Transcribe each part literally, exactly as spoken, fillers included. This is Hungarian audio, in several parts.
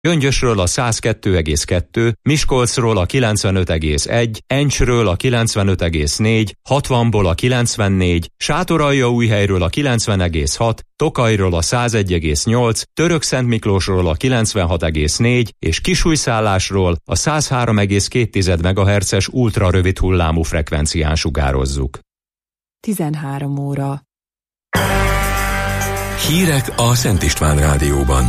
Gyöngyösről a száz kettő egész kettő, Miskolcról a kilencvenöt egész egy, Encsről a kilencvenöt egész négy, hatvanból a kilencvennégy, Sátoraljaújhelyről a kilencven egész hat, Tokajról a száz egy egész nyolc, Törökszentmiklósról a kilencvenhat egész négy és Kisújszállásról a száz három egész két megahertzes ultrarövid hullámú frekvencián sugározzuk. tizenhárom óra. Hírek a Szent István Rádióban.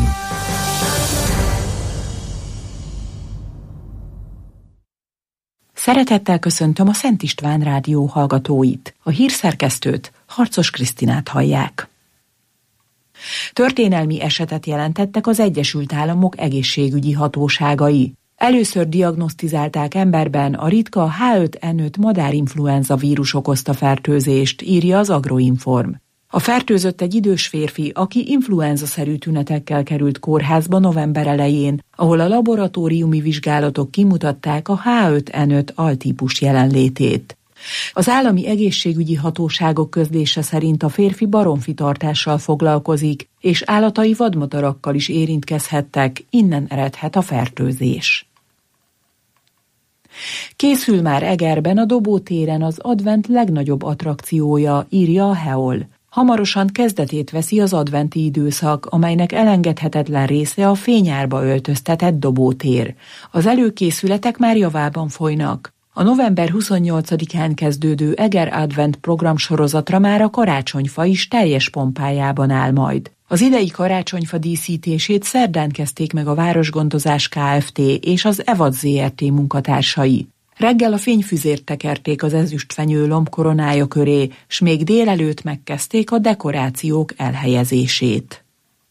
Szeretettel köszöntöm a Szent István Rádió hallgatóit. A hírszerkesztőt, Harcos Krisztinát hallják. Történelmi esetet jelentettek az Egyesült Államok egészségügyi hatóságai. Először diagnosztizálták emberben a ritka há öt en öt madárinfluenza vírus okozta fertőzést, írja az Agroinform. A fertőzött egy idős férfi, aki influenza-szerű tünetekkel került kórházba november elején, ahol a laboratóriumi vizsgálatok kimutatták a há öt en öt altípus jelenlétét. Az állami egészségügyi hatóságok közlése szerint a férfi baromfitartással foglalkozik, és állatai vadmadarakkal is érintkezhettek, innen eredhet a fertőzés. Készül már Egerben a Dobótéren az advent legnagyobb attrakciója, írja a Heol. Hamarosan kezdetét veszi az adventi időszak, amelynek elengedhetetlen része a fényárba öltöztetett dobótér. Az előkészületek már javában folynak. A november huszonnyolcadikán kezdődő Eger Advent programsorozatra már a karácsonyfa is teljes pompájában áll majd. Az idei karácsonyfa díszítését szerdán kezdték meg a Városgondozás Kft. És az Evad zé er té munkatársai. Reggel a fényfüzért tekerték az ezüstfenyő lombkoronája köré, s még délelőtt megkezdték a dekorációk elhelyezését.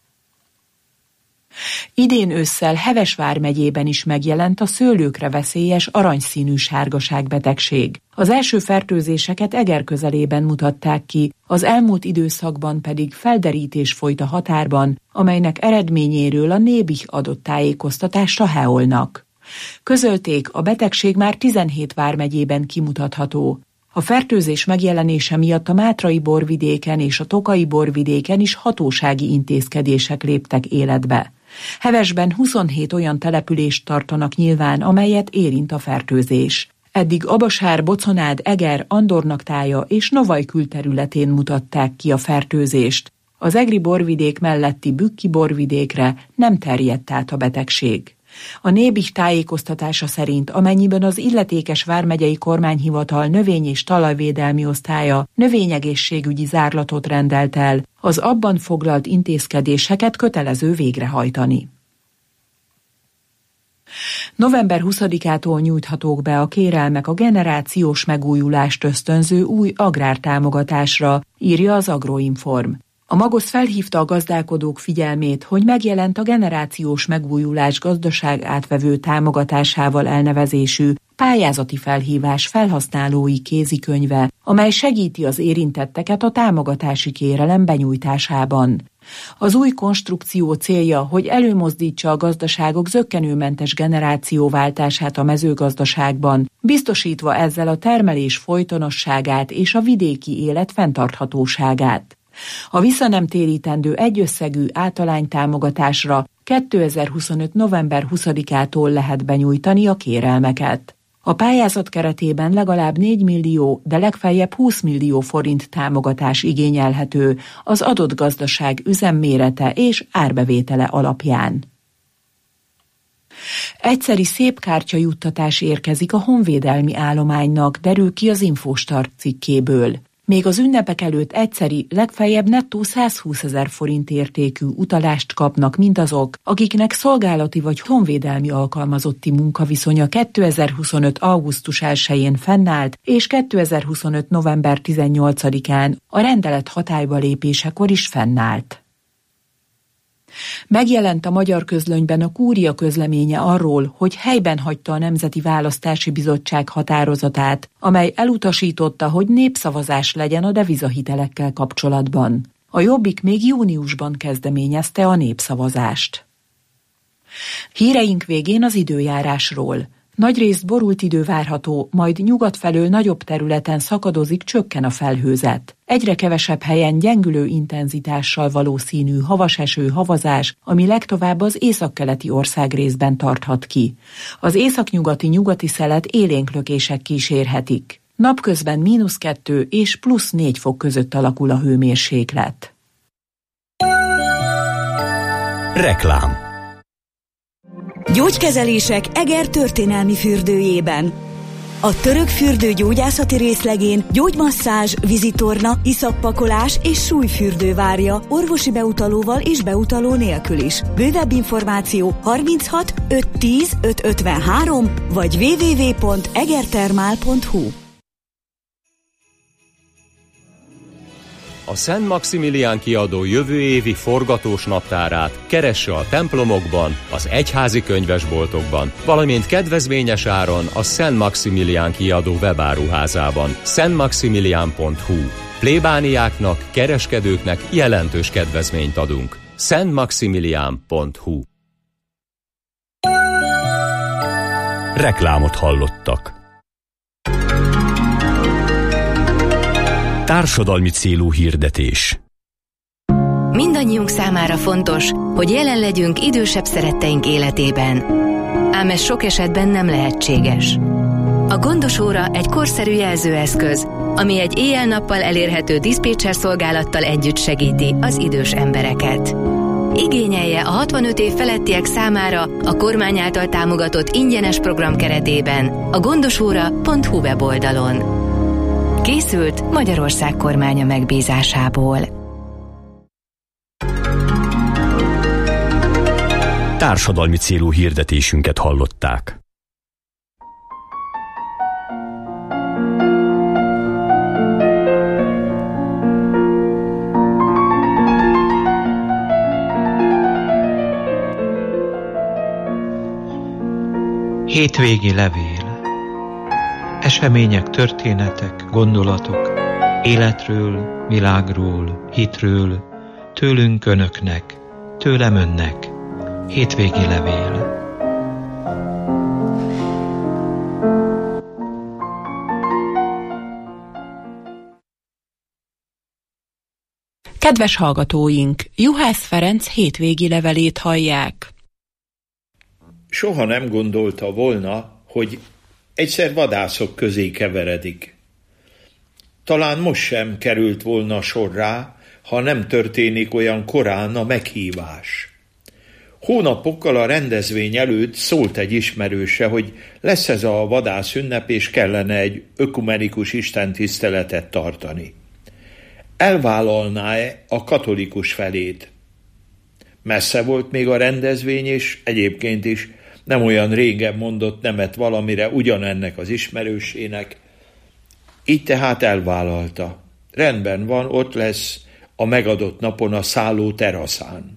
Idén ősszel Heves vármegyében is megjelent a szőlőkre veszélyes aranyszínű sárgaságbetegség. Az első fertőzéseket Eger közelében mutatták ki, az elmúlt időszakban pedig felderítés folyt a határban, amelynek eredményéről a Nébih adott tájékoztatást a Heolnak. Közölték, a betegség már tizenhét vármegyében kimutatható. A fertőzés megjelenése miatt a mátrai borvidéken és a tokai borvidéken is hatósági intézkedések léptek életbe. Hevesben huszonhét olyan települést tartanak nyilván, amelyet érint a fertőzés. Eddig Abasár, Boconád, Eger, Andornaktája és Novaj külterületén mutatták ki a fertőzést. Az egri borvidék melletti Bükki borvidékre nem terjedt át a betegség. A Nébih tájékoztatása szerint, amennyiben az illetékes vármegyei kormányhivatal növény- és talajvédelmi osztálya növényegészségügyi zárlatot rendelt el, az abban foglalt intézkedéseket kötelező végrehajtani. november huszadikától nyújthatók be a kérelmek a generációs megújulást ösztönző új agrártámogatásra, írja az Agroinform. A Magosz felhívta a gazdálkodók figyelmét, hogy megjelent a generációs megújulás gazdaság átvevő támogatásával elnevezésű pályázati felhívás felhasználói kézikönyve, amely segíti az érintetteket a támogatási kérelem benyújtásában. Az új konstrukció célja, hogy előmozdítsa a gazdaságok zökkenőmentes generációváltását a mezőgazdaságban, biztosítva ezzel a termelés folytonosságát és a vidéki élet fenntarthatóságát. A visszanemtérítendő egyösszegű általánytámogatásra kétezer-huszonöt. november huszadikától lehet benyújtani a kérelmeket. A pályázat keretében legalább négy millió, de legfeljebb húsz millió forint támogatás igényelhető az adott gazdaság üzemmérete és árbevétele alapján. Egyszeri szépkártya juttatás érkezik a honvédelmi állománynak, derül ki az Infostart cikkéből. Még az ünnepek előtt egyszeri, legfeljebb nettó százhúszezer forint értékű utalást kapnak mindazok, akiknek szolgálati vagy honvédelmi alkalmazotti munkaviszonya kétezer-huszonöt. augusztus elsején fennállt, és kétezer-huszonöt. november tizennyolcadikán a rendelet hatályba lépésekor is fennállt. Megjelent a Magyar Közlönyben a Kúria közleménye arról, hogy helyben hagyta a Nemzeti Választási Bizottság határozatát, amely elutasította, hogy népszavazás legyen a devizahitelekkel kapcsolatban. A Jobbik még júniusban kezdeményezte a népszavazást. Híreink végén az időjárásról. Nagyrészt borult idő várható, majd nyugat felől nagyobb területen szakadozik, csökken a felhőzet. Egyre kevesebb helyen gyengülő intenzitással valószínű havaseső, havazás, ami legtovább az északkeleti országrészben tarthat ki. Az északnyugati nyugati szelet élénklökések kísérhetik. Napközben mínusz kettő és plusz négy fok között alakul a hőmérséklet. Reklám. Gyógykezelések Eger történelmi fürdőjében. A török fürdő gyógyászati részlegén gyógymasszázs, vízitorna, iszappakolás és súlyfürdő várja orvosi beutalóval és beutaló nélkül is. Bővebb információ harminchat ötszáz tíz ötszázötvenhárom vagy double-u double-u double-u pont egertermál pont hu. A Szent Maximilián kiadó jövő évi forgatós naptárát keresse a templomokban, az egyházi könyvesboltokban, valamint kedvezményes áron a Szent Maximilián kiadó webáruházában, szent maximilián pont hu. Plébániáknak, kereskedőknek jelentős kedvezményt adunk. szent maximilián pont hu. Reklámot hallottak. Társadalmi célú hirdetés. Mindannyiunk számára fontos, hogy jelen legyünk idősebb szeretteink életében. Ám ez sok esetben nem lehetséges. A gondos óra egy korszerű jelzőeszköz, ami egy éjjel-nappal elérhető diszpécser szolgálattal együtt segíti az idős embereket. Igényelje a hatvanöt év felettiek számára a kormány által támogatott ingyenes program keretében a gondosóra pont hu weboldalon. Készült Magyarország kormánya megbízásából. Társadalmi célú hirdetésünket hallották. Hétvégi levél. Események, történetek, gondolatok, életről, világról, hitről, tőlünk önöknek, tőlem önnek. Hétvégi levél. Kedves hallgatóink, Juhász Ferenc hétvégi levelét hallják. Soha nem gondolta volna, hogy egyszer vadászok közé keveredik. Talán most sem került volna sor rá, ha nem történik olyan korán a meghívás. Hónapokkal a rendezvény előtt szólt egy ismerőse, hogy lesz ez a vadász ünnep, és kellene egy ökumenikus istentiszteletet tartani. Elvállalná-e a katolikus felét? Messze volt még a rendezvény, és egyébként is nem olyan régen mondott nemet valamire ugyanennek az ismerősének. Így tehát elvállalta. Rendben van, ott lesz a megadott napon a szálló teraszán.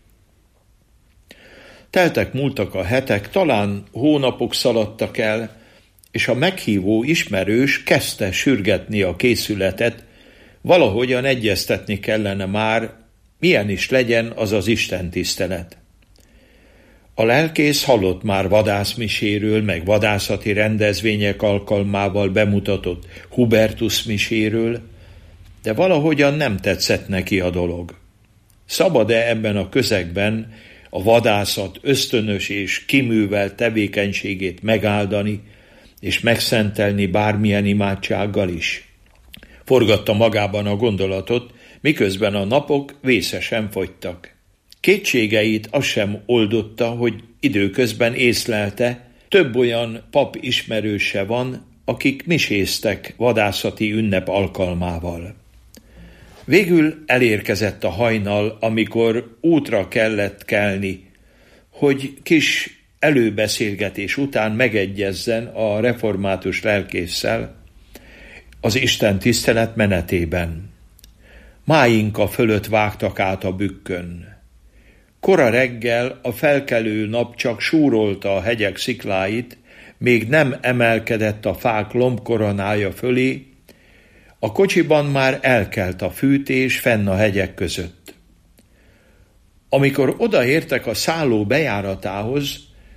Teltek múltak a hetek, talán hónapok szaladtak el, és a meghívó ismerős kezdte sürgetni a készületet, valahogyan egyeztetni kellene már, milyen is legyen az az istentisztelet. A lelkész hallott már vadászmiséről, meg vadászati rendezvények alkalmával bemutatott Hubertus miséről, de valahogyan nem tetszett neki a dolog. Szabad-e ebben a közegben a vadászat ösztönös és kiművelt tevékenységét megáldani és megszentelni bármilyen imádsággal is? Forgatta magában a gondolatot, miközben a napok vészesen fogytak. Kétségeit az sem oldotta, hogy időközben észlelte, több olyan pap ismerőse van, akik miséztek vadászati ünnep alkalmával. Végül elérkezett a hajnal, amikor útra kellett kelni, hogy kis előbeszélgetés után megegyezzen a református lelkésszel az Isten tisztelet menetében. Májinka fölött vágtak át a bükkön. Kora reggel a felkelő nap csak súrolta a hegyek szikláit, még nem emelkedett a fák lombkoronája fölé, a kocsiban már elkelt a fűtés fenn a hegyek között. Amikor odaértek a szálló bejáratához,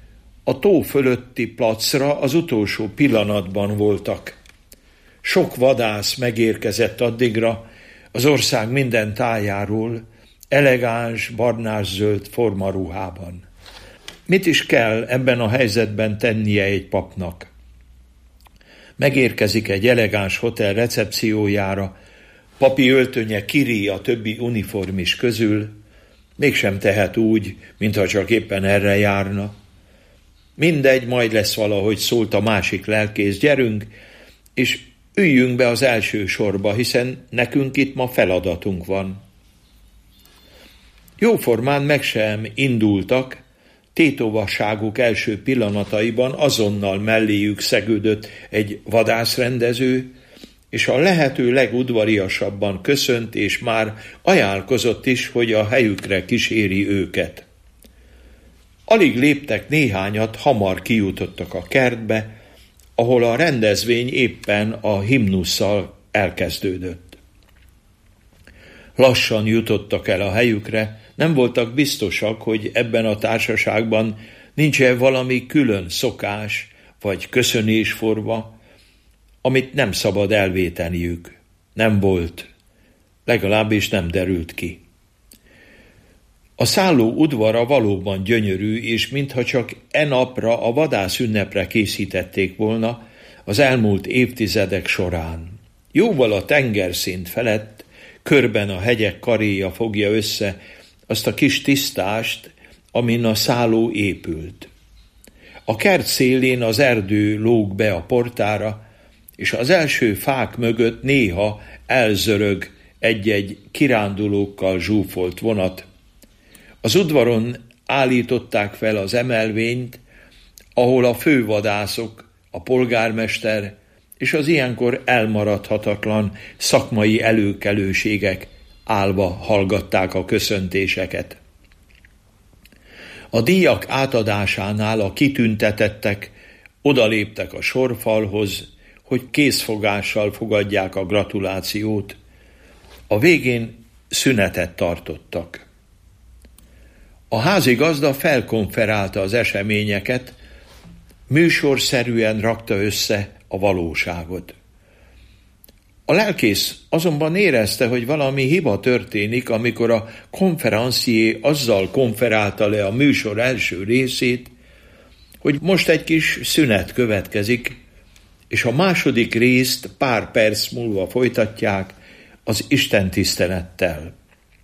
A tó fölötti placra az utolsó pillanatban voltak. Sok vadász megérkezett addigra az ország minden tájáról, elegáns, barnás-zöld formaruhában. Mit is kell ebben a helyzetben tennie egy papnak? Megérkezik egy elegáns hotel recepciójára, papi öltönye kiríj a többi uniformis közül, mégsem tehet úgy, mintha csak éppen erre járna. Mindegy, majd lesz valahogy, szólt a másik lelkész, gyerünk, és üljünk be az első sorba, hiszen nekünk itt ma feladatunk van. Jóformán meg sem indultak, tétovasságuk első pillanataiban azonnal melléjük szegődött egy vadászrendező, és a lehető legudvariasabban köszönt, és már ajánlkozott is, hogy a helyükre kíséri őket. Alig léptek néhányat, hamar kijutottak a kertbe, ahol a rendezvény éppen a himnusszal elkezdődött. Lassan jutottak el a helyükre, nem voltak biztosak, hogy ebben a társaságban nincs-e valami külön szokás vagy köszönésforma, amit nem szabad elvéteniük. Nem volt, legalábbis nem derült ki. A szálló udvara valóban gyönyörű, és mintha csak e napra, a vadász ünnepre készítették volna az elmúlt évtizedek során. Jóval a tengerszint felett, körben a hegyek karéja fogja össze azt a kis tisztást, amin a szálló épült. A kert szélén az erdő lóg be a portára, és az első fák mögött néha elzörög egy-egy kirándulókkal zsúfolt vonat. Az udvaron állították fel az emelvényt, ahol a fővadászok, a polgármester és az ilyenkor elmaradhatatlan szakmai előkelőségek állva hallgatták a köszöntéseket. A díjak átadásánál a kitüntetettek odaléptek a sorfalhoz, hogy készfogással fogadják a gratulációt. A végén szünetet tartottak. A házigazda felkonferálta az eseményeket, műsorszerűen rakta össze a valóságot. A lelkész azonban érezte, hogy valami hiba történik, amikor a konferencié azzal konferálta le a műsor első részét, hogy most egy kis szünet következik, és a második részt pár perc múlva folytatják az istentisztelettel.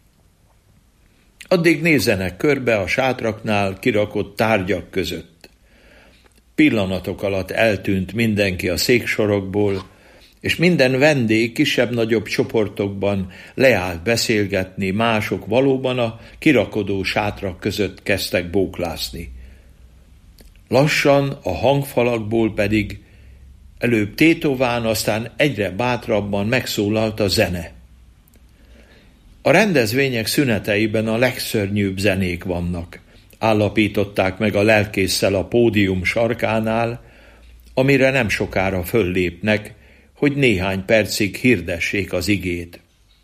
Addig nézzenek körbe a sátraknál kirakott tárgyak között. Pillanatok alatt eltűnt mindenki a széksorokból, és minden vendég kisebb-nagyobb csoportokban leállt beszélgetni, mások valóban a kirakodó sátrak között kezdtek bóklászni. Lassan a hangfalakból pedig előbb tétován, aztán egyre bátrabban megszólalt a zene. A rendezvények szüneteiben a legszörnyűbb zenék vannak, állapították meg a lelkésszel a pódium sarkánál, amire nem sokára föllépnek, hogy néhány percig hirdessék az igét.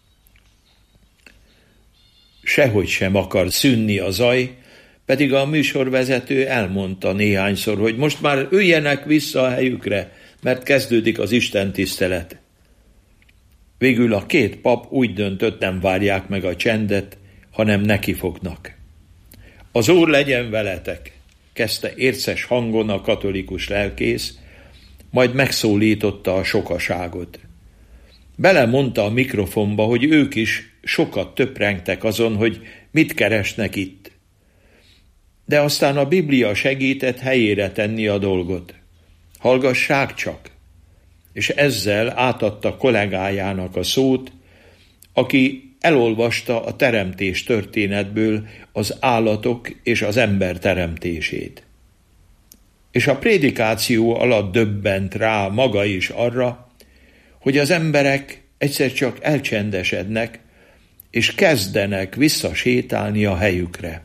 Sehogy sem akar szűnni a zaj, pedig a műsorvezető elmondta néhányszor, hogy most már üljenek vissza a helyükre, mert kezdődik az istentisztelet. Végül a két pap úgy döntött, nem várják meg a csendet, hanem nekifognak. Az Úr legyen veletek, kezdte érces hangon a katolikus lelkész, majd megszólította a sokaságot. Belemondta a mikrofonba, hogy ők is sokat töprengtek azon, hogy mit keresnek itt. De aztán a Biblia segített helyére tenni a dolgot. Hallgassák csak! És ezzel átadta kollégájának a szót, aki elolvasta a teremtés történetből az állatok és az ember teremtését. És a prédikáció alatt döbbent rá maga is arra, hogy az emberek egyszer csak elcsendesednek, és kezdenek visszasétálni a helyükre.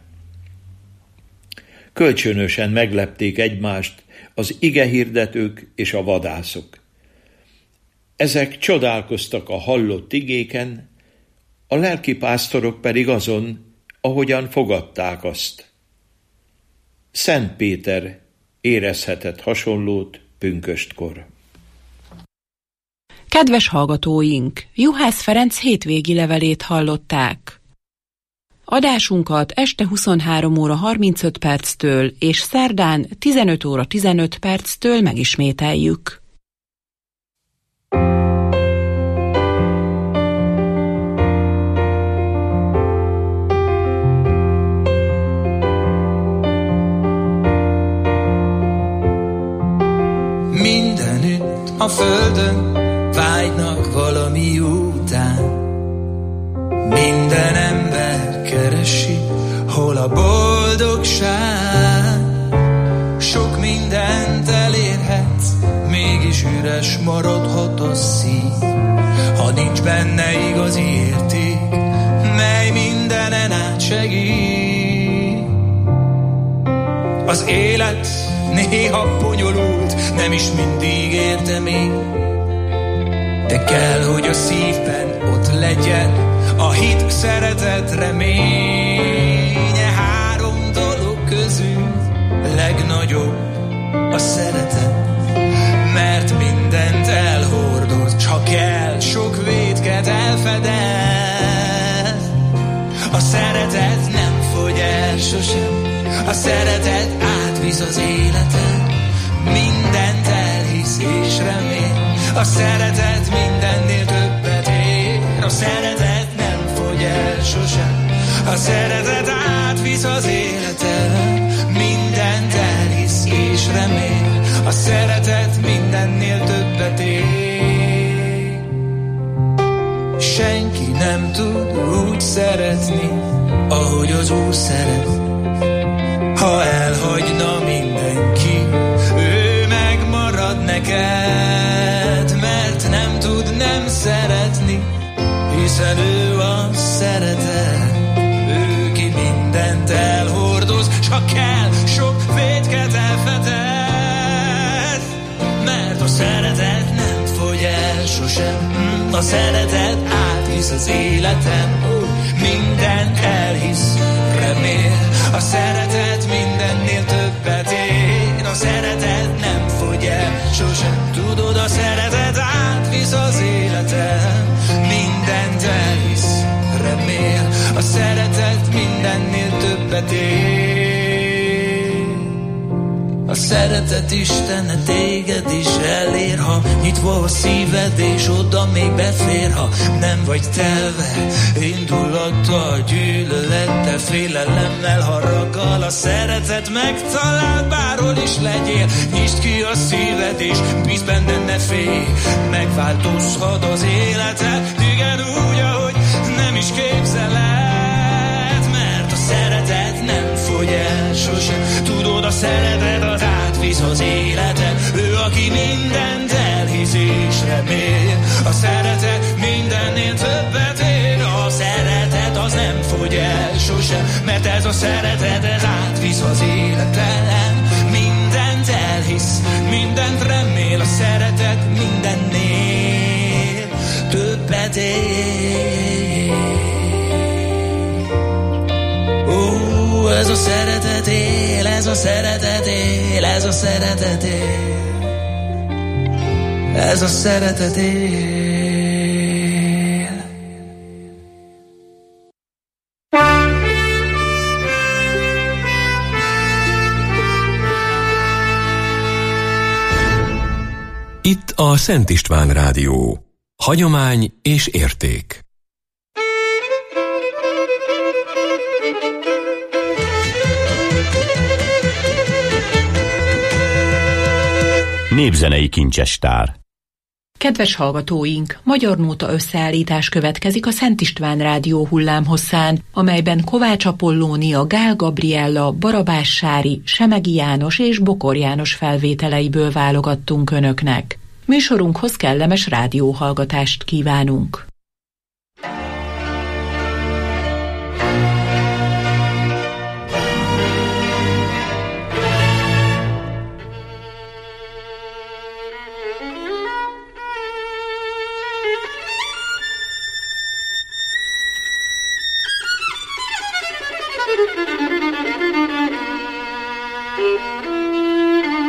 Kölcsönösen meglepték egymást az igehirdetők és a vadászok. Ezek csodálkoztak a hallott igéken, a lelkipásztorok pedig azon, ahogyan fogadták azt. Szent Péter érezhetett hasonlót pünköstkor. Kedves hallgatóink, Juhász Ferenc hétvégi levelét hallották. Adásunkat este huszonhárom óra harmincöt perctől és szerdán tizenöt óra tizenöt perctől megismételjük. Mindenütt a földön vágynak valami után. Minden ember keresi, hol a boldogság. Sok mindent elérhetsz, mégis üres maradhat a szív, ha nincs benne igazi érték, mely mindenen átsegít. Az élet néha bonyolult, nem is mindig értem én, de kell, hogy a szívben ott legyen a hit, szeretet, reménye. Három dolog közül legnagyobb a szeretet, mert mindent elhordoz, csak el sok vétket elfedez. A szeretet nem fogy el sosem, a szeretet átvisz az életen, mindent elhisz és remél. A szeretet mindennél többet ér, a szeretet nem fogy el sosem. A szeretet átvisz az életen, mindent elhisz és remél. A szeretet mindennél többet ér. Senki nem tud úgy szeretni, ahogy az Úr szeret. Ha elhagyna mindenki, ő megmarad neked, mert nem tud nem szeretni, hiszen ő a szeretet. Ő ki mindent elhordoz, csak kell sok vétket elfedez, mert a szeretet nem fogy el sosem. A szeretet átvisz az életen, mindent elhisz, remél. A szeretet mindennél többet ér, a szeretet nem fogy el sosem. Tudod, a szeretet átvisz az életen, mindent elhisz, remél. A szeretet mindennél többet ér. A szeretet Istene téged is elér, ha nyitva a szíved és oda még befér. Ha nem vagy telve indulattal, gyűlölettel, félelemmel, haraggal, a szeretet megtalál, bárhol is legyél. Nyisd ki a szíved és bízz benne, ne félj, megváltozhat az életed, igen úgy, ahogy nem is képzeled, mert a szeretet nem fogy el sosem. Tudod, a szeretet az átvisz az életen, ő, aki mindent elhisz és remél. A szeretet mindennél többet ér, a szeretet az nem fogy el sosem, mert ez a szeretet ez átvisz az életen, mindent elhisz, mindent remél. A szeretet mindennél többet ér. Ó, ez a szeretet él, ez a szeretet él, ez a szeretet él, ez a szeretet él. Itt a Szent István Rádió. Hagyomány és érték. Népzenei kincsestár. Kedves hallgatóink, Magyar Nóta összeállítás következik a Szent István Rádió hullámhosszán, amelyben Kovács Apollónia, Gál Gabriella, Barabás Sári, Semegi János és Bokor János felvételeiből válogattunk önöknek. Műsorunkhoz kellemes rádióhallgatást kívánunk. Thank you.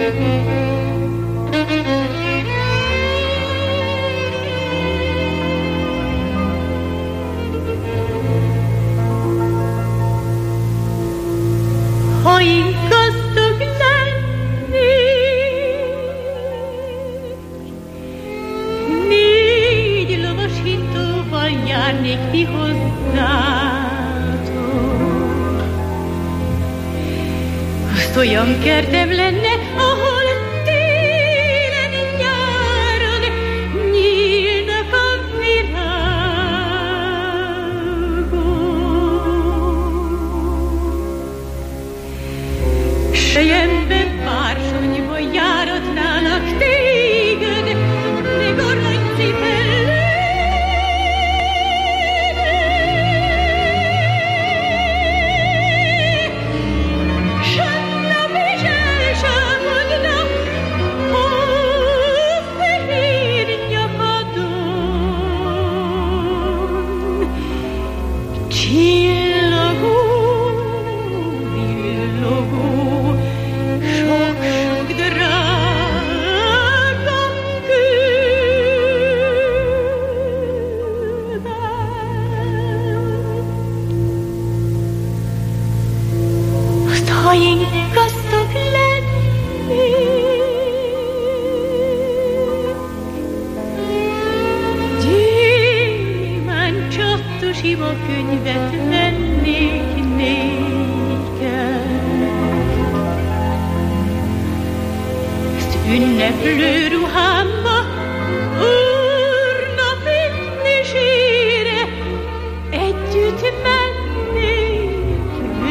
Ha én gazdag lennék, négy lovasítóval járnék ti hozzátok. Azt olyan kertem lenne, ahol télen, nyáron nyílnak a virágok. Sejemben bársonyba járatnának téged, még aranycipellel. S a nap is elsápadna a fehér nyakadon. Csillagó, villogó, sok-sok drága kőben. Azt, ha én gazdag lennék, gyémánt csaptos imakönyvet vennék néked. Ezt ünneplő ruhámba úrnap ünnésére együtt mennék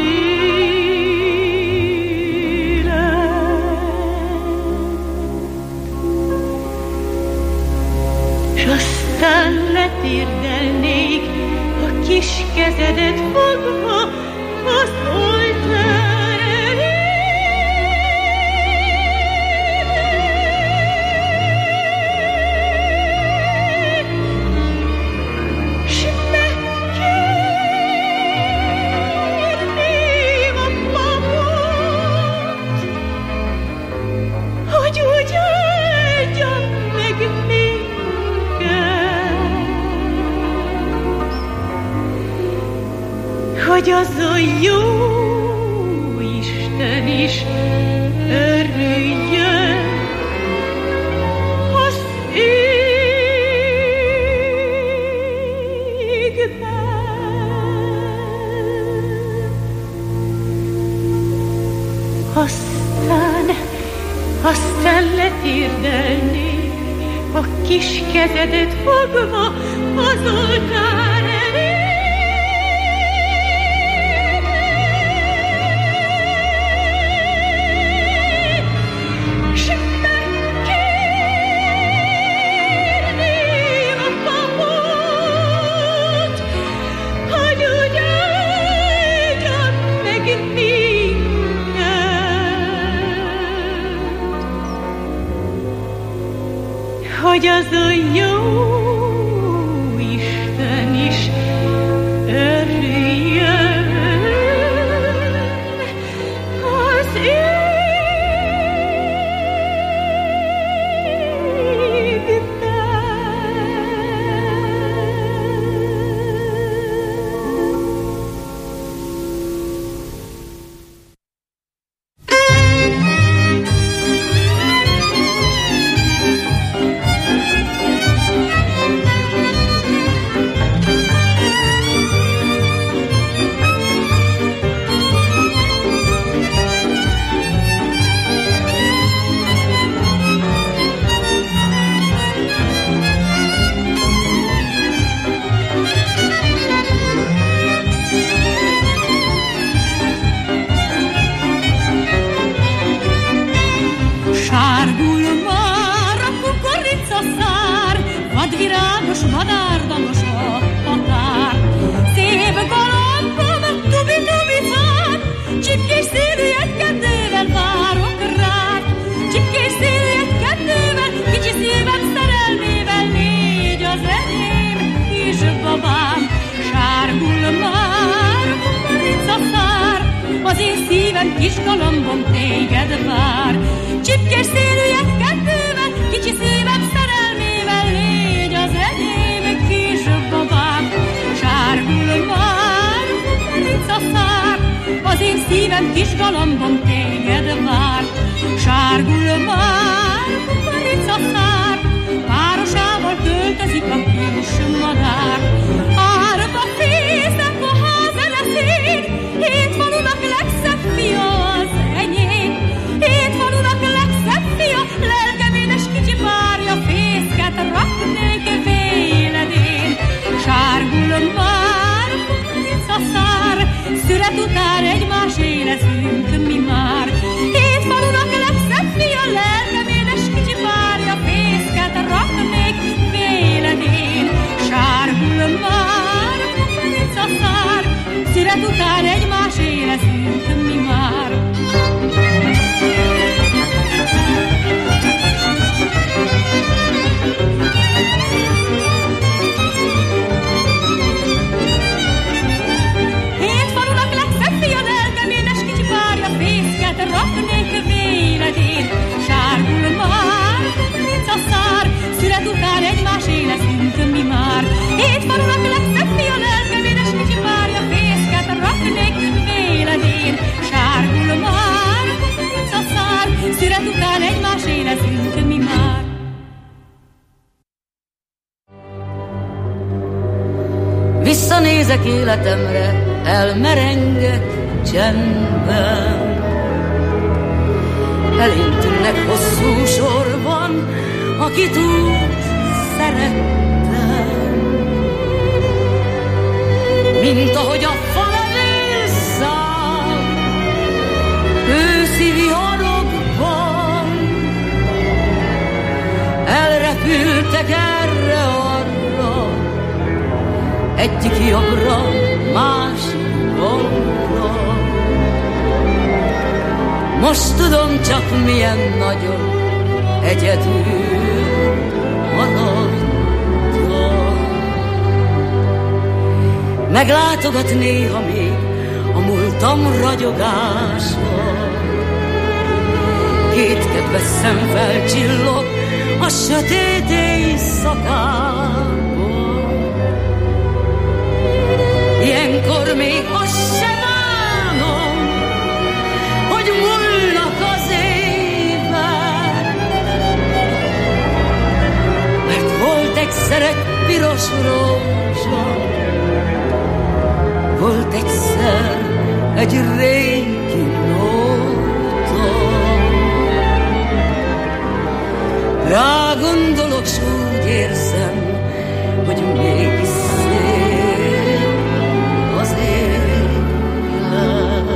véled. S aztán letérdelnék a kis kezedet fogva az oltár elé. S megkérném a papot, hogy úgy áldjon meg minket, hogy az a jó Isten is örüljön az égben. Aztán, aztán letérdelnék a kis kezedet fogva az oltár elé. S megkérném a papot, hogy úgy áldjon meg minket, hogy az a jó Isten is örüljön az égben. az én szívem kis galambom téged vár. Csipkés szélűek kettővel, kicsi szívem szerelmével, légy az enyém kis babám. Sárgul már kukorica szár, az én szívem kis galambom téged vár. Sárgul már kukorica szár, párosával költözik a kis madár. Árba fészek a ház eleszén, hét falunak legszebb fia az enyém. Hét falunak legszebb fia, lelkeménes kicsi párja, fészket raknék véledén. Sárgul már kukorica szár, szület után egymás élezünk mi már. Hét falunak legszebb fia, lelkeménes kicsi párja, fészket raknék véledén. Sárgul már kukorica szár, szület után egymás élezünk mi már. Hét falunak legszebb fia, lelkeménes kicsi párja, fészket raknék véledén. Sárgul már kukorica szár, szület után egymás élezünk mi már. Hét falunak legszebb fia, lelkeménes kicsi párja, fészket raknék véledén. Sárgul már kukorica szár, szület után egymás élezünk mi már. Visszanézek életemre, elmerengek csendben. Elém tűnnek hosszú sorban, akit úgy szerettem. Mint ahogy a fal elszáll, őszi viharokban, elrepültek erre-arra, egyik jobbra, másik balra. Most tudom csak milyen nagyon egyedül maradtam. Meglátogat néha még a múltam ragyogása, két kedves szem felcsillog a sötét éjszakában. Ilyenkor még azt sem bánom, hogy múlnak az évek, mert volt egyszer egy piros rózsa, volt egyszer egy régi nóta. Rá gondolok, s úgy érzem, hogy mégis szép az élet.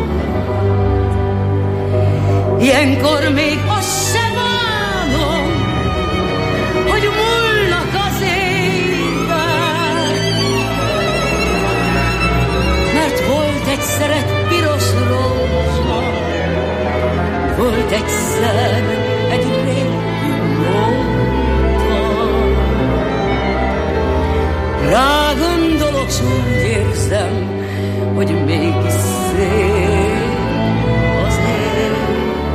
Ilyenkor még azt sem bánom, hogy múlnak az évek, mert volt egyszer egy piros rózsa, volt egyszer egy régi nóta. Rá gondolok, s úgy érzem, hogy mégis szép az élet.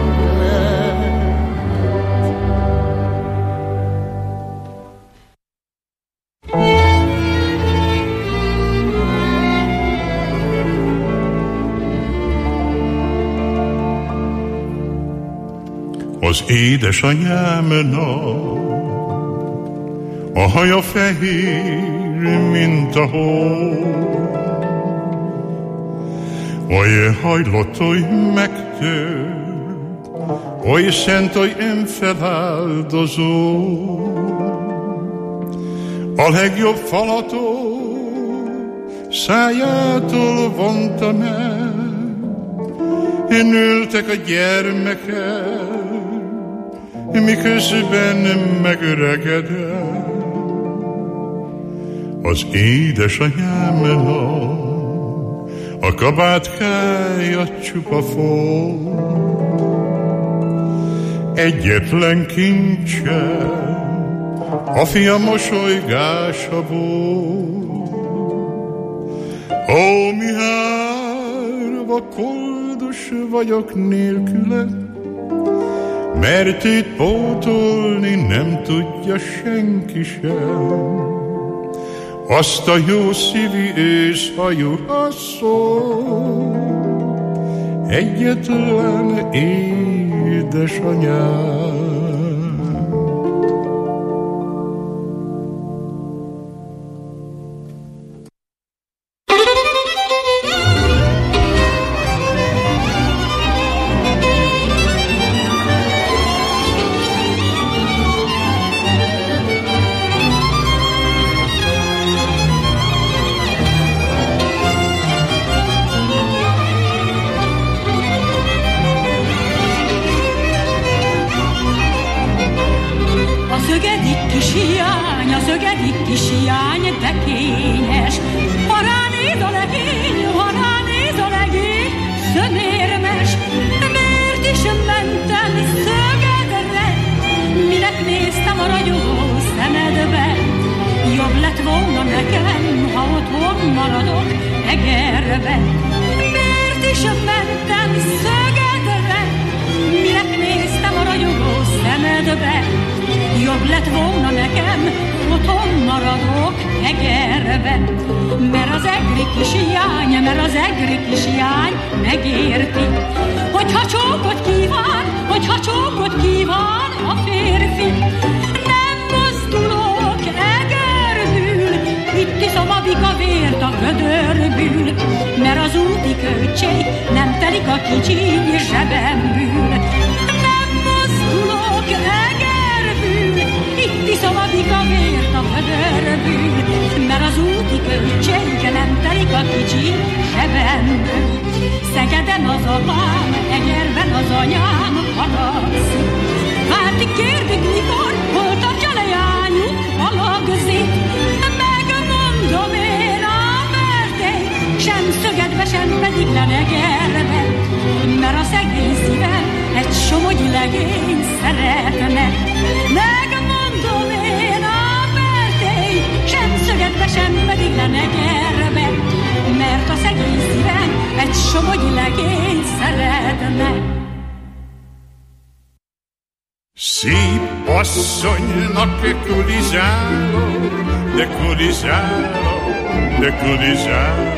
Az édesanyámnak a haja fehér, mint a hó, oly hajlott, oly megtört, oly szent, oly önfeláldozó. A legjobb falató szájától vonta meg, nőltek a gyermekek, miközben megöregedett. Az édesanyámnak a kabátkája csupa for, egyetlen kincse a fia mosolygása volt. Ó, mi hár Jobba koldus vagyok nélküle, mert őt pótolni nem tudja senki sem. Azt a jó szívű őszhajú asszony, egyetlen édesanyám. Szép asszonynak kulizálok, de kulizálok, de kulizálok.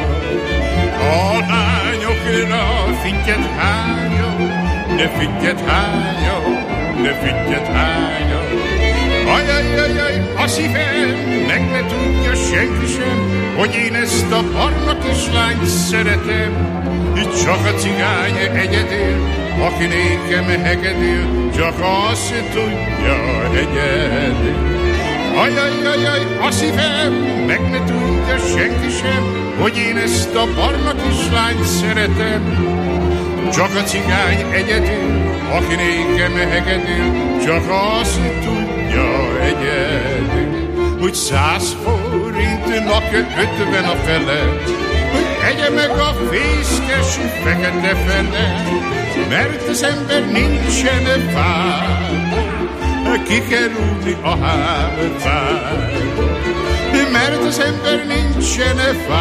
A lányokra fittyet hányok, de fittyet hányok, de fittyet hányok. Ajajajaj, a szívem, meg ne tudja senki sem, hogy én ezt a barna kislányt szeretem. Csak a cigány egyedül, aki nékem hegedül, csak azt tudja egyedül. Ajajajaj, a szívem, meg ne tudja senki sem, hogy én ezt a barna kislányt szeretem. Csak a cigány egyedül, aki nékem hegedül, csak azt tudja egyedül. Hogy száz forintnak ötven a fele, hogy egye meg a fészkes fekete fele, mert az ember nincsen fába, ki kell rúgni a hámfába. Mert az ember nincsen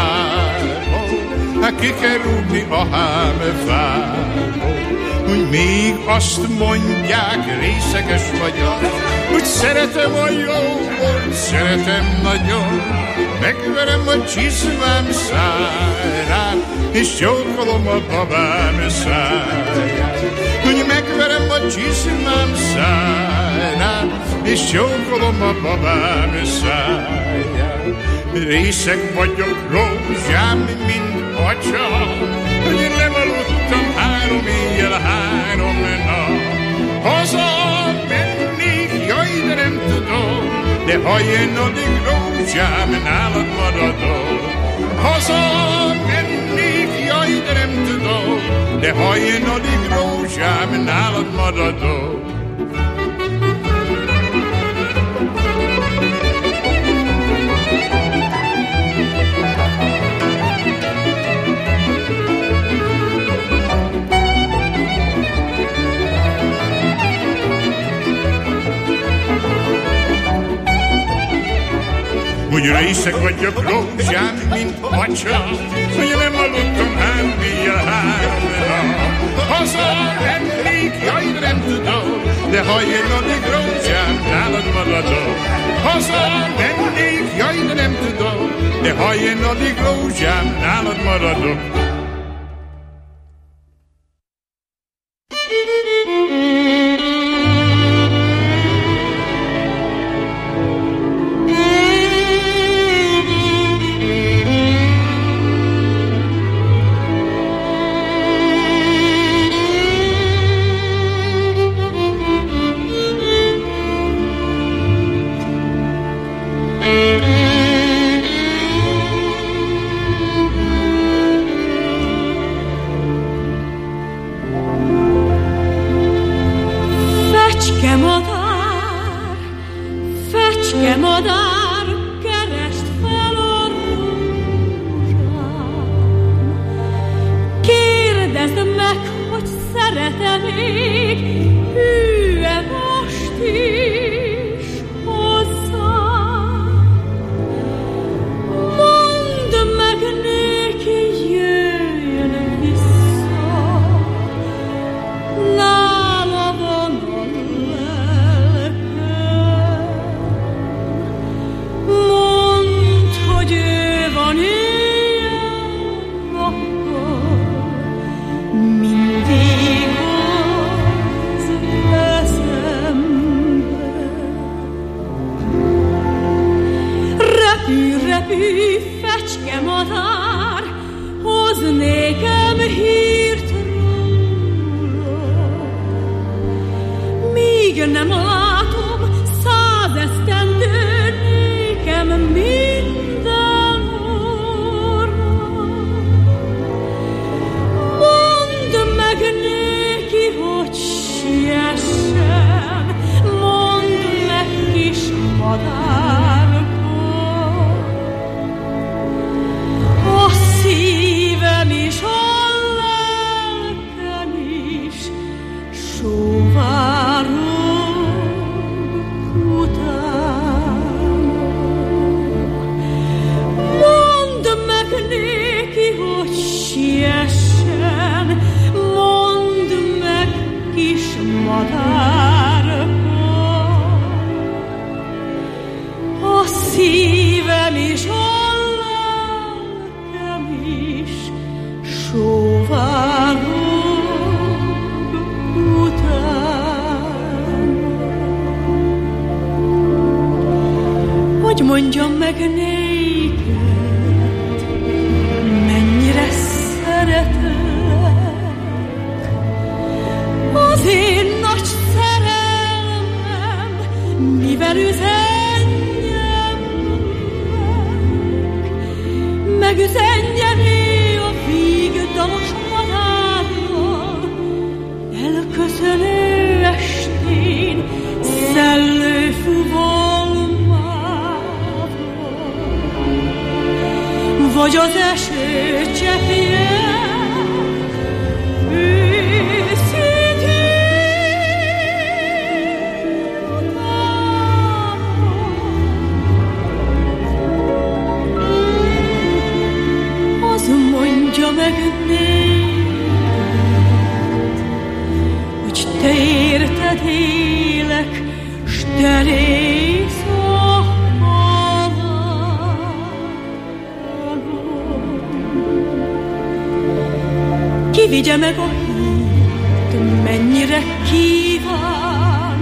fába, ki kell rúgni a hámfába. Hogy még azt mondják, részeges vagyok, hogy szeretem a jót, szeretem nagyon, megverem a csizmám szárát, és csókolom a babám száját. Hogy megverem a csizmám szárát, és csókolom a babám száját. Részeg vagyok, rózsám, mint atya, hogy nem aludtam három éjjel, három nap. Haza mennék, jaj, de nem tudom, de ha jön addig rózsám, nálad maradok. Haza mennék, jaj, de nem tudom, de ha jön addig rózsám, nálad maradok. Hogy részeg vagyok, rózsám, mint atya, hogy nem aludtam három éjjel, várom rá. Haza mennék, jaj, nem tudom, de ha én addig rózsám, nálad maradok. Haza mennék, jaj, de nem tudom, de ha én addig rózsám, nálad maradok. Vagy az eső cseppje, meg néked, hogy te érted élek, s te rész a halálon. Ki vigye meg a hírt, mennyire kíván,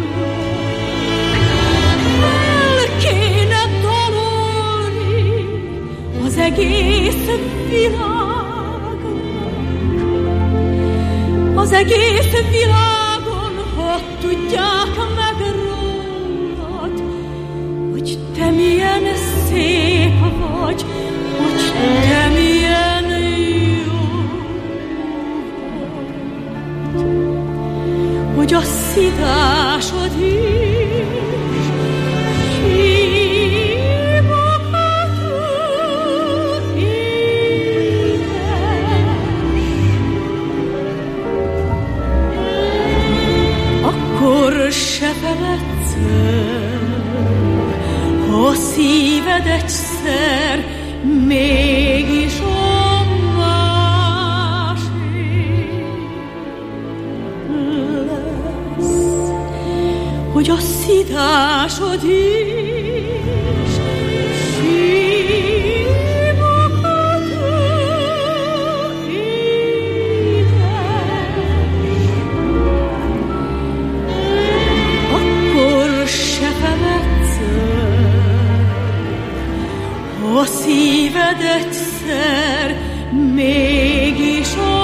el kéne dalolni az egész világ. Az egész világon, hogy tudják meg rólad, hogy te milyen szép vagy, hogy te milyen jó vagy, hogy a szidásod is símokat akkor se feledsz el, ha szíved egyszer mégis a más hogy a szidásod is simogató édes. Akkor se feledsz a szíved egyszer mégis a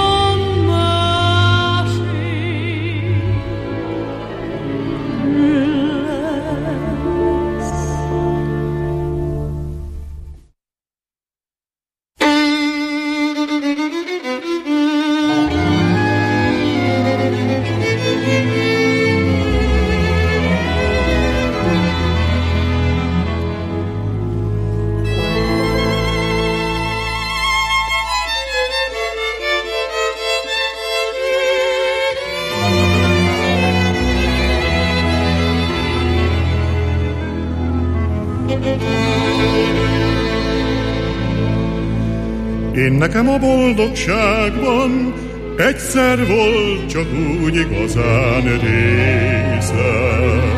Én nekem a boldogságban egyszer volt csak úgy igazán részem.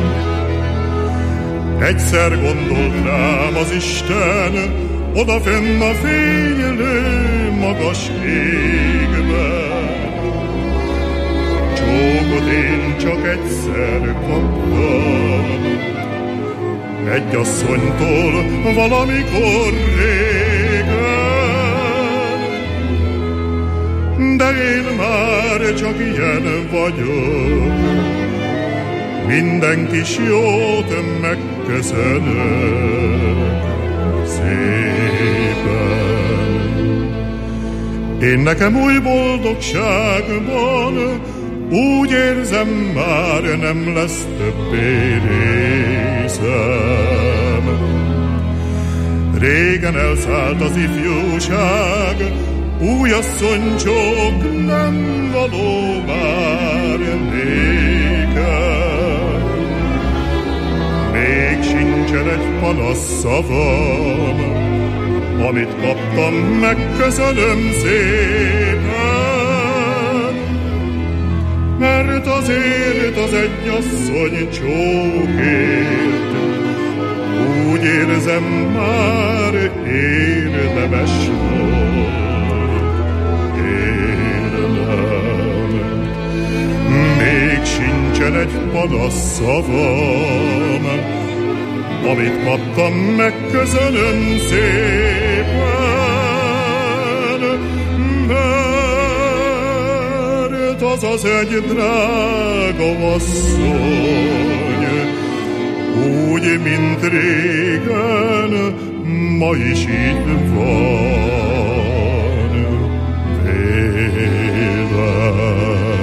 Egyszer gondolt rám az Isten, odafenn a fénylő magas égben. Csókot én csak egyszer kaptam, egy asszonytól valamikor régen. De én már csak ilyen vagyok, minden kis jót megköszönök szépen. Én nekem új boldogságban úgy érzem, már nem lesz többé részem. Régen elszállt az ifjúság, új asszonycsók nem való már nékem. Még sincsen egy panasz szavam, amit kaptam, megköszönöm szépen. Mert azért az egy asszony csókért úgy érzem, már érdemes volt. Még sincsen egy panasz szavam, amit kaptam, megköszönöm szépen. Mert az az egy drága asszony, úgy, mint régen, ma is itt van vélem.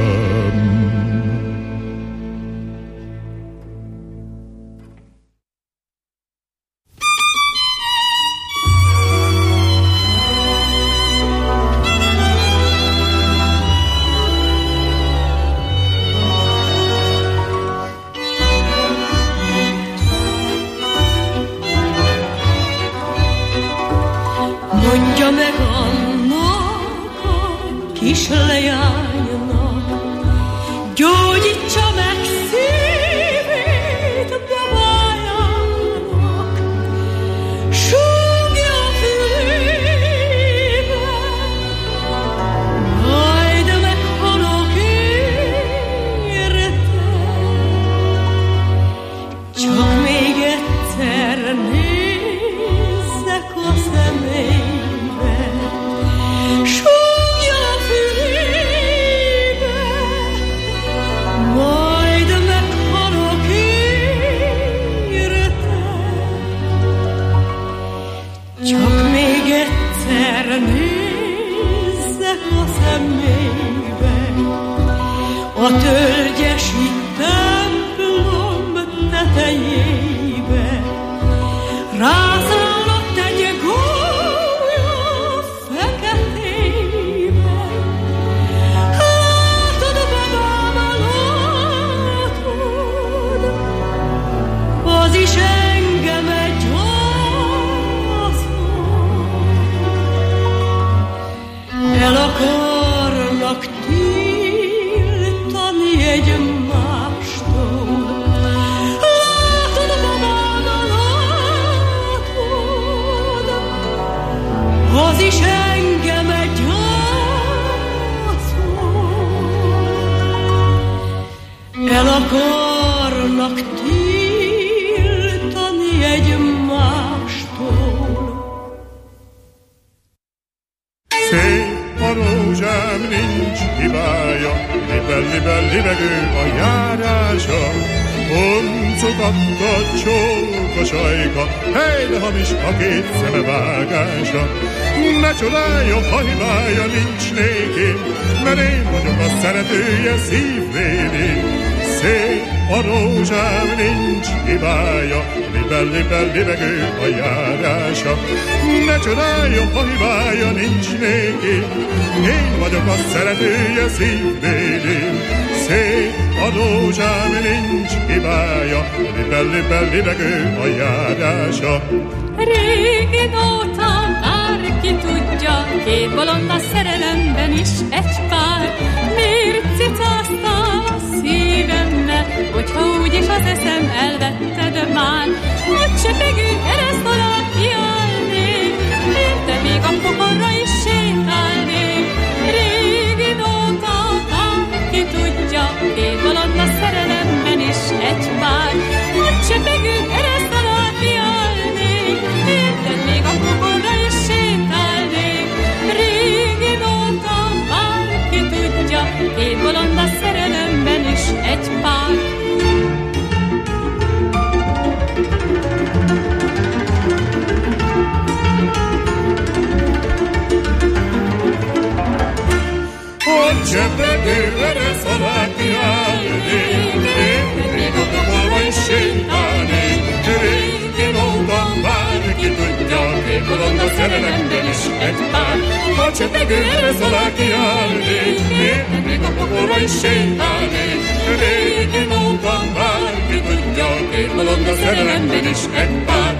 Mondja meg annak a kis leánynak, gyógyítsa meg szívét babájának, súgja fülébe, majd meghalok érte. Csak még egyszer nézzek a személybe, súgja fülébe, majd meghalok érte. Csak még egyszer nézzek a személybe, a tölgyesi templom tetejébe, rászállott egy gólya feketébe. Látod, babám, látod, az is engem egy gyászol. El akarnak tiltani egy más rózsám nincs hibája, libel-libel libegő a járása. Huncogatta csókos ajka, hely, de hamis a két szeme vágása. Ne csodálja, ha hibája nincs néki, mert én vagyok a szeretője szívvédén. Szép a rózsám nincs hibája, libel-libel libegő a járása. Ne csodálja, ha hibája nincs néki, én vagyok a szeretője szívvédén. Szép a rózsám nincs hibája, libel-libel libegő a járása. Régi óta bárki tudja, két bolond a szerelemben is egy pár. Miért cicázta a szívemmel, hogyha úgyis az eszem elvetted már? Hogy csepegő kereszt alá kiállnék, érte még a pokorra is sétálnék. Régi óta bárki tudja, két bolond a szerelemben is egy pár. Hogy csepegő kereszt alá kiállnék, érted még a pokorra is sétálnék. Régi óta bárki tudja, két bolond a szerelemben is egy pár. Hogy csepegő kereszt alá kiállnék, érted még a pokorra is sétálnék. Régi óta bárki tudja, két bolond a szerelemben is egy pár. Ha csepegő kereszt alá kiállnék, érted még a pokorra is sétálnék. Régi óta bárki tudja, két bolond a szerelemben is egy pár.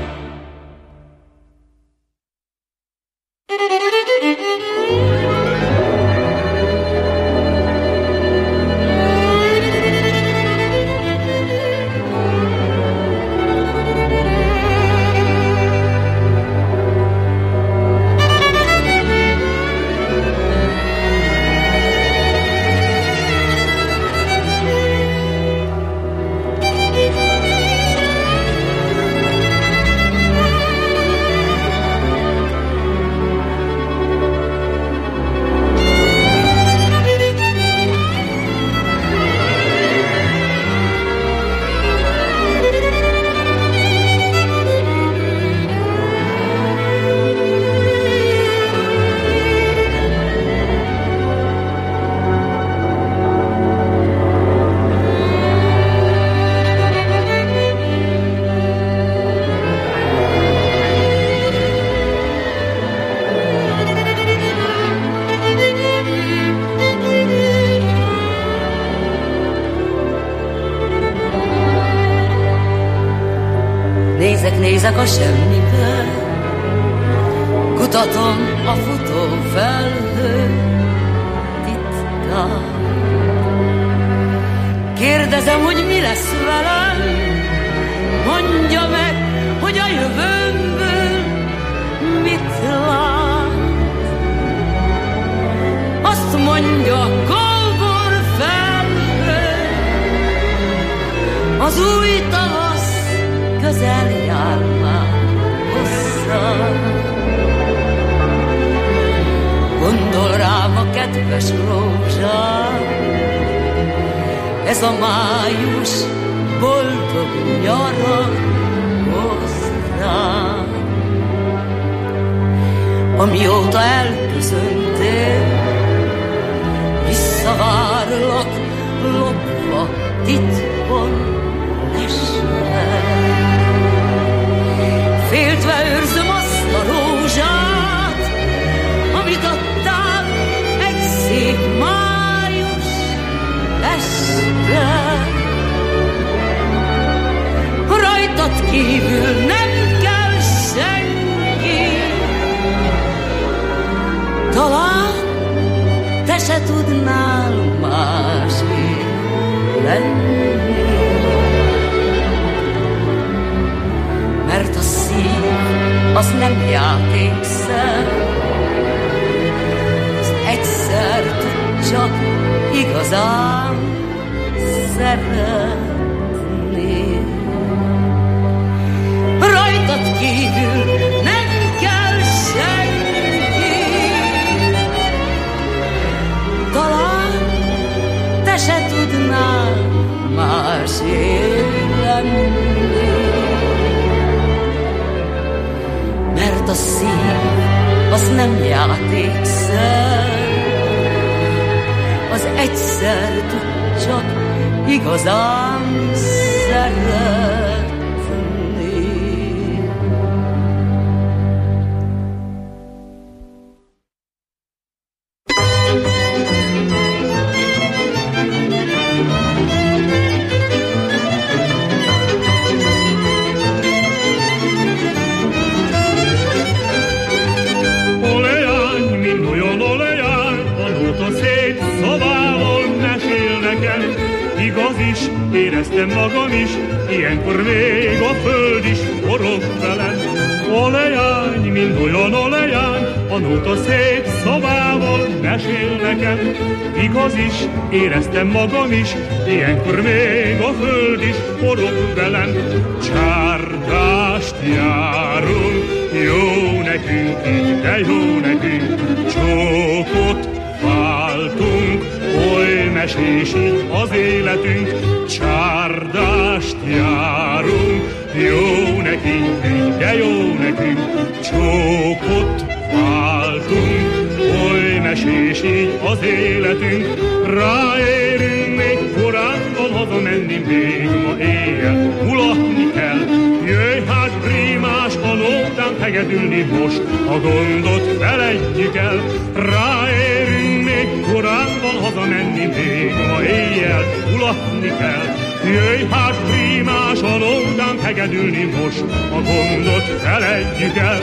Nézek a semmibe, kutatom a futó felhő titkát. Kérdezem, hogy mi lesz velem, mondja meg, hogy a jövőmből mit lát. Azt mondja, kóbor felhő, az új tavasz közel jár már hozzám. Gondol rám a kedves rózsám, ez a május boldog nyara hozzám. Amióta elköszöntél, visszavárlak lopva titkon esve. Féltve őrzöm azt a rózsát, amit adtál egy szép május este. Rajtad kívül nem kell senki, talán te se tudnál másé lenni. Mert a szív az nem játékszer, az egyszer tud csak igazán szeretni. Rajtad kívül nem kell senki, se tudnál másé lenni. Mert a szív az nem játékszer, az egyszer tud csak igazán szeretni. Éreztem magam is, ilyenkor még a föld is forog velem. Olejány, mind olyan olejány, a nóta szép szavával mesél nekem. Igaz is, éreztem magam is, ilyenkor még a föld is forog velem. Csárdást járunk, jó nekünk, de jó nekünk, csókot váltunk, oly mesés így az életünk. Csárdást járunk, jó nekünk, de jó nekünk, csókot váltunk, oly mesés így az életünk. Ráérünk, még korán van hazamenni, még ma éjjel mulatni kell. Jöjj hát prímás, a nótán hegedülni most, a gondot feledjük el. Ráérünk, még korán van hazamenni, még ma éjjel mulatni kell. Jöjj hát prímás, a nótán hegedülni most, a gondot feledjük el.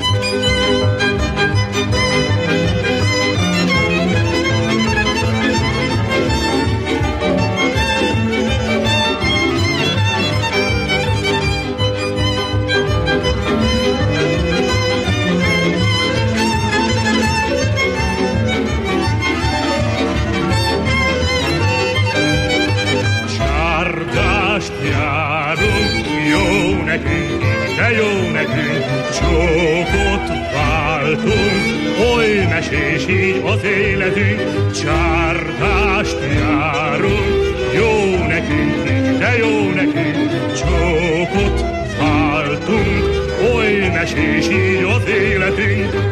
De jó nekünk, csókot váltunk, oly mesés így az életünk. Csárdást járunk, jó nekünk, de jó nekünk, csókot váltunk, oly mesés így az életünk.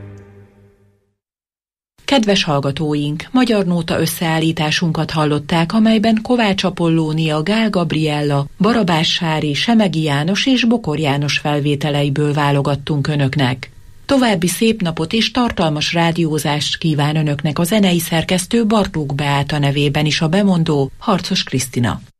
Kedves hallgatóink, magyar nóta összeállításunkat hallották, amelyben Kovács Apollónia, Gál Gabriella, Barabás Sári, Semegi János és Bokor János felvételeiből válogattunk önöknek. További szép napot és tartalmas rádiózást kíván önöknek a zenei szerkesztő Bartók Beáta nevében is a bemondó Harcos Krisztina.